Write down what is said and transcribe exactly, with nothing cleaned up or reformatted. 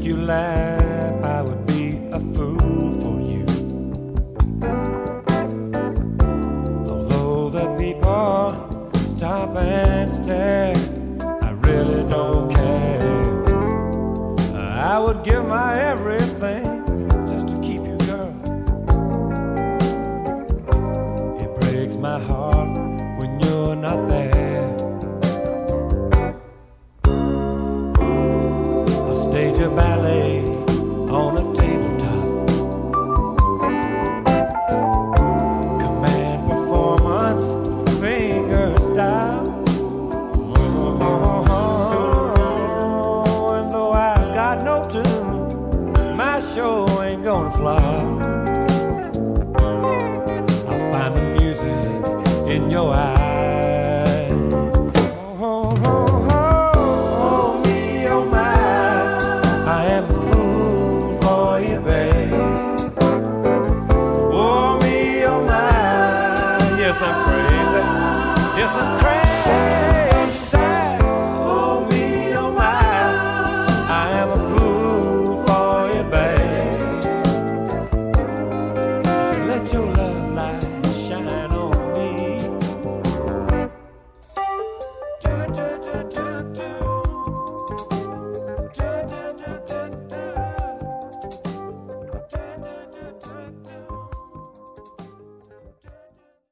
make you laugh, I would be a fool for you. Although the people stop and stare, I really don't care. I would give my everything just to keep you, girl. It breaks my heart when you're not there. I'll stage a ballet on a tabletop. Command performance, finger style. Oh, and though I got no tune, my show